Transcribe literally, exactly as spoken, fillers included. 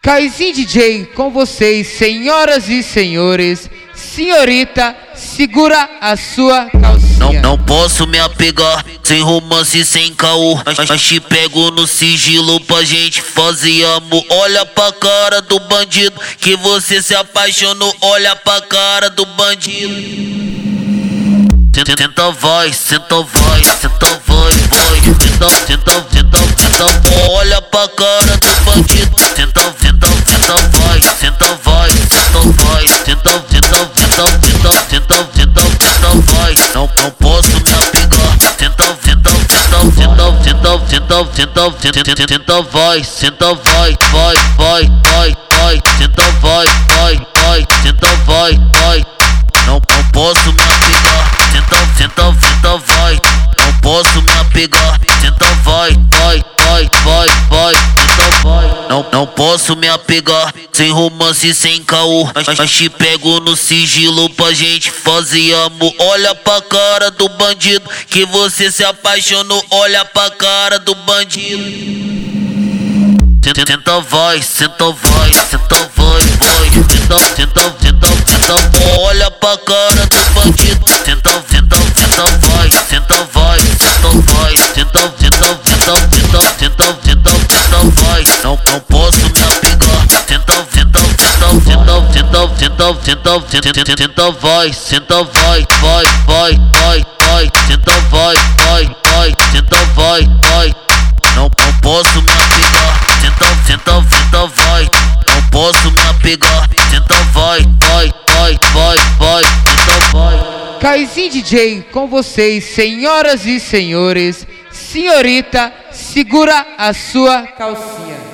Kaizinho D J com vocês, senhoras e senhores. Senhorita, segura a sua calcinha. Não, não posso me apegar, sem romance, sem caô. Mas, mas te pego no sigilo pra gente fazer amor. Olha pra cara do bandido, que você se apaixonou. Olha pra cara do bandido. Senta vai, senta vai, senta vai, vai. Senta, senta, senta, senta. Olha pra cara do bandido. Senta, senta, senta vai, senta vai, senta vai. Senta, senta, senta, senta, senta, senta, senta vai. Não, não posso me apegar. Senta, senta, senta, senta, senta, senta, senta, senta, senta vai, senta vai, vai, vai, vai, vai. Senta vai, vai, vai, senta vai, vai. Não, não posso me apegar. Senta, senta, senta, vai. Não posso me apegar. Senta, vai, vai, vai, vai, vai. Senta, vai. Não, não posso me apegar, sem romance, sem caô. Mas, mas te pego no sigilo pra gente fazer amor. Olha pra cara do bandido, que você se apaixonou. Olha pra cara do bandido. Senta vai, senta vai, senta vai, vai. Senta, senta, senta, senta. Olha pra cara do bandido. Senta, senta, senta vai, senta vai, senta vai. Senta, senta, senta, senta, senta, senta, senta vai. Não, não posso me apegar. Senta, senta, senta, senta, senta, senta, senta, senta, senta vai, senta vai, vai, vai, vai, vai. Senta vai, vai, vai, senta vai, vai. Não, não posso me apegar. Senta, senta, senta, vai. Não posso me apegar. Senta, vai, vai, vai, vai, vai. Senta, vai. Kaizinho D J com vocês, senhoras e senhores. Senhorita, segura a sua calcinha.